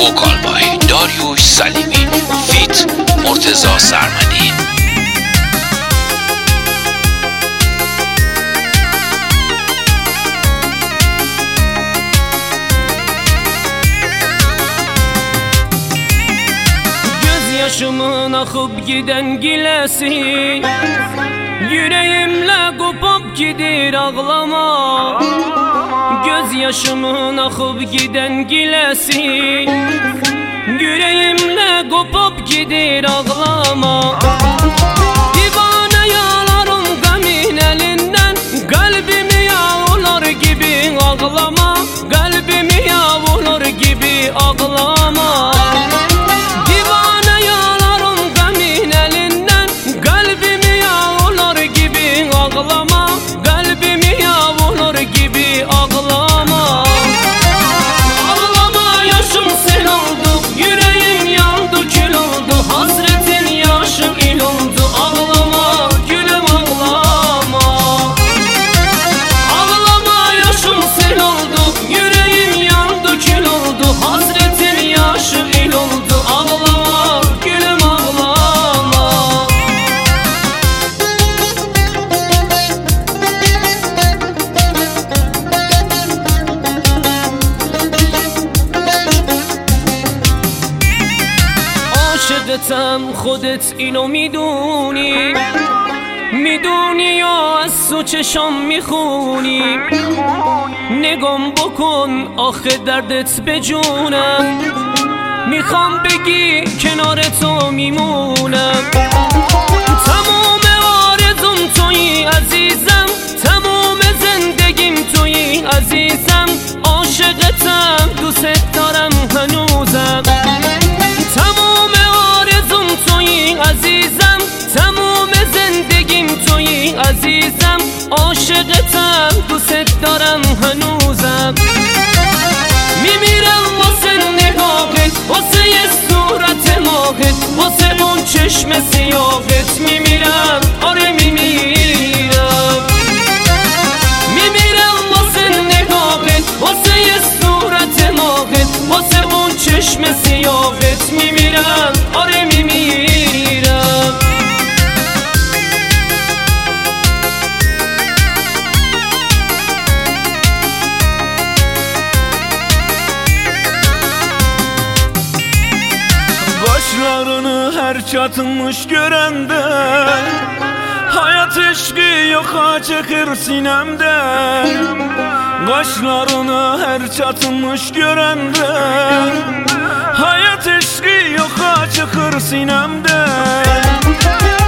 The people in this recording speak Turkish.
وکال بای داریوش سلیمی فیت مرتضی سرمدی. Yaşımın akıp giden gilesi, yüreğimle kopup gider ağlama. Gözyaşımın akıp giden gilesi, yüreğimle kopup gider ağlama. Divane yalarım gamin elinden, kalbimi yağlar gibi ağlama. Kalbimi yağlar gibi ağlama. عاشقتم خودت اینو میدونی، میدونی یا از تو چشام میخونی. نگام بکن آخه دردت به جونم، میخوام بگی کنار تو میمونم. تمام آرزوم تویی عزیزم، تمام زندگیم تویی عزیزم. عاشقتم دوست دارم هنوزم. عزیزم تمام زندگیم تویی عزیزم. عاشقتم دوست دارم هنوزم. میمیرم واسه نگاهت، واسه یه صورت ماهت، واسه اون چشم سیاهت. میمیرم آره میمیرم. میمیرم واسه نگاهت، واسه یه صورت ماهت، واسه اون چشم سیاهت. میمیرم آره میمیرم. Başlarını her çatılmış görende, hayat eşki yoka çıkır sinemde. Kaşlarını her çatılmış görende, hayat eşki yoka çıkır sinemde.